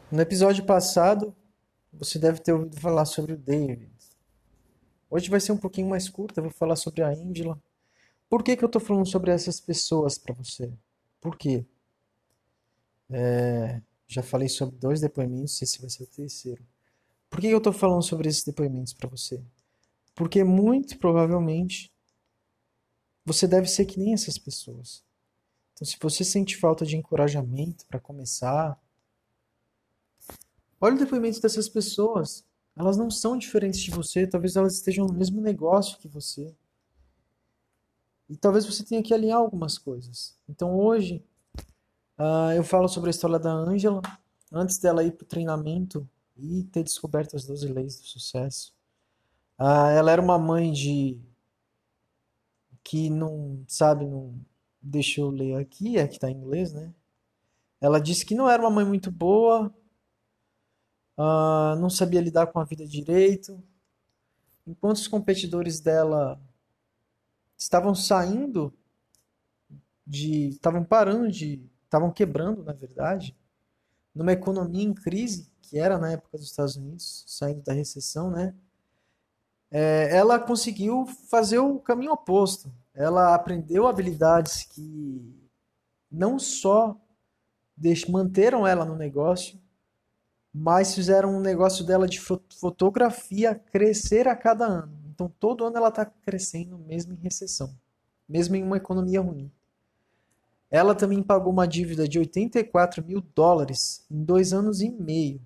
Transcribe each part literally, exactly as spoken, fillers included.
No episódio passado, você deve ter ouvido falar sobre o David. Hoje vai ser um pouquinho mais curto, eu vou falar sobre a Angela. Por que que eu tô falando sobre essas pessoas para você? Por quê? Já falei sobre dois depoimentos, esse vai ser o terceiro. Por que que eu tô falando sobre esses depoimentos para você? Porque muito provavelmente você deve ser que nem essas pessoas. Então, se você sente falta de encorajamento para começar, olha o depoimento dessas pessoas. Elas não são diferentes de você, talvez elas estejam no mesmo negócio que você. E talvez você tenha que alinhar algumas coisas. Então hoje ah, eu falo sobre a história da Angela, antes dela ir para o treinamento e ter descoberto as doze leis do sucesso. Ah, ela era uma mãe de que não, sabe, não. Deixa eu ler aqui, é que está em inglês, né? Ela disse que não era uma mãe muito boa, ah, não sabia lidar com a vida direito. Enquanto os competidores dela estavam saindo de, estavam parando de, estavam quebrando, na verdade, numa economia em crise, que era na época dos Estados Unidos, saindo da recessão, né? É, ela conseguiu fazer o caminho oposto. Ela aprendeu habilidades que não só deix- manteram ela no negócio, mas fizeram um negócio dela de fo- fotografia crescer a cada ano. Então, todo ano ela está crescendo, mesmo em recessão, mesmo em uma economia ruim. Ela também pagou uma dívida de oitenta e quatro mil dólares em dois anos e meio.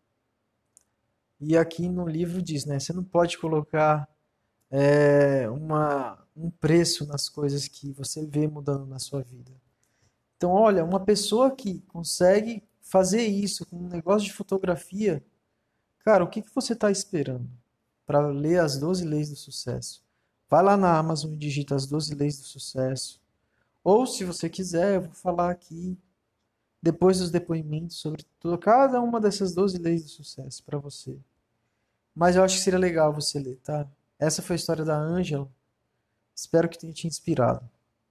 E aqui no livro diz, né? Você não pode colocar é, uma, um preço nas coisas que você vê mudando na sua vida. Então, olha, uma pessoa que consegue fazer isso com um negócio de fotografia, cara, o que que você está esperando para ler as doze leis do sucesso? Vai lá na Amazon e digita as doze leis do sucesso. Ou, se você quiser, eu vou falar aqui, depois dos depoimentos, sobre toda, cada uma dessas doze leis do sucesso para você. Mas eu acho que seria legal você ler, tá? Essa foi a história da Angela. Espero que tenha te inspirado.